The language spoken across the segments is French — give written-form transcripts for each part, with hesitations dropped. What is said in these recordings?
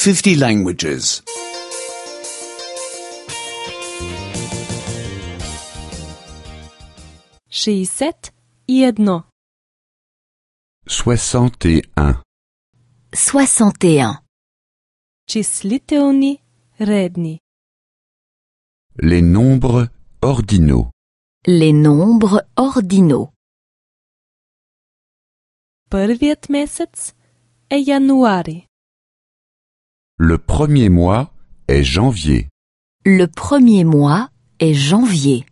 50 languages. 61. 61. 61. Числителни редни. Les nombres ordinaux. Les nombres ordinaux. Първият месец е януари. Le premier mois est janvier. Le premier mois est janvier.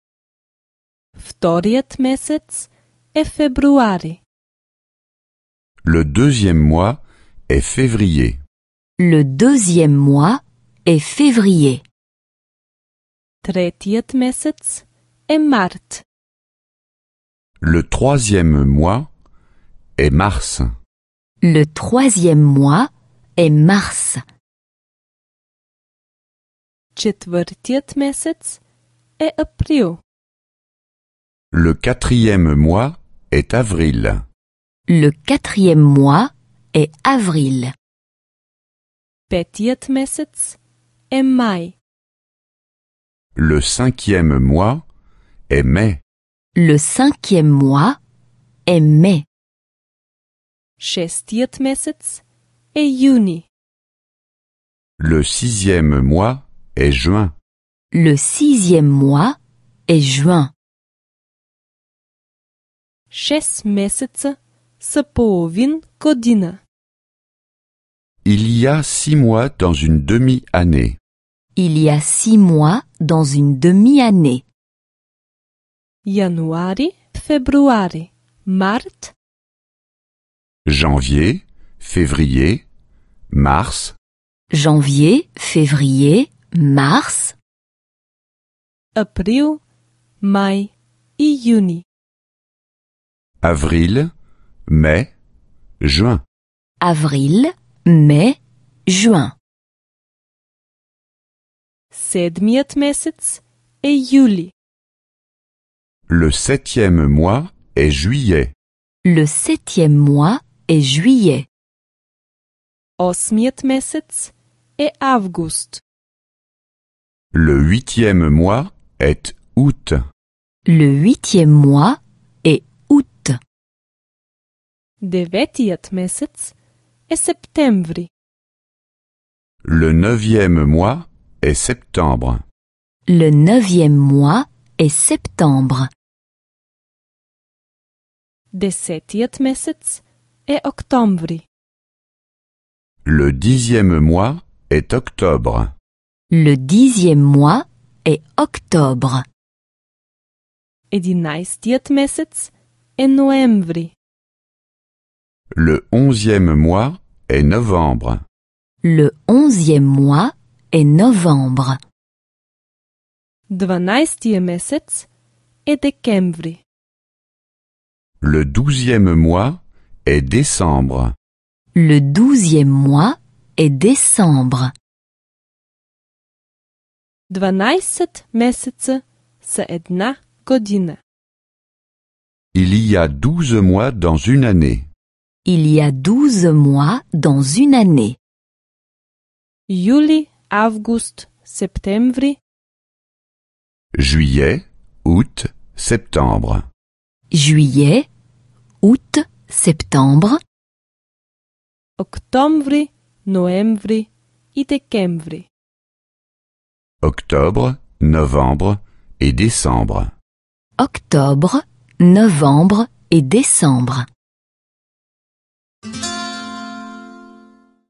Вторият месец е февруари. Le deuxième mois est février. Le deuxième mois est février. Третият месец е март. Le troisième mois est mars. Le troisième mois est mars. Четвъртият месец е април. Le quatrième mois est avril. Le quatrième mois est avril. Петият месец е май. Le cinquième mois est mai. Le cinquième mois est mai. Шестият месец е юни. Le sixième mois est juin. Le sixième mois est juin. 6 месеца са половин година. Il y a 6 mois dans une demi-année. Il y a 6 mois dans une demi-année. Януари, февруари, март, Janvier, février, mars, Janvier, février, mars, април, май и юни. avril, mai, juin. avril, mai, juin. Седмият месец е юли. Le septième mois est juillet. Le septième mois est juillet. Осмият месец е август. Le huitième mois est août. Le huitième mois est août. Деветият месец е септември. Le neuvième mois est septembre. Le neuvième mois est septembre. Десетият месец е октомври. Le dixième mois est octobre. Le dixième mois est octobre. Единайстият месец е ноември. Le onzième mois est novembre. Le onzième mois est novembre. 12-тия месец е декември. Le douzième mois est décembre. Le douzième mois est décembre. 12 месеца са една година. Il y a 12 mois dans une année. Il y a 12 mois dans une année. Юли, август, септември, Juillet, août, septembre. Juillet, août, septembre, октомври, ноември и декември. Octobre, novembre et décembre. octobre, novembre et décembre.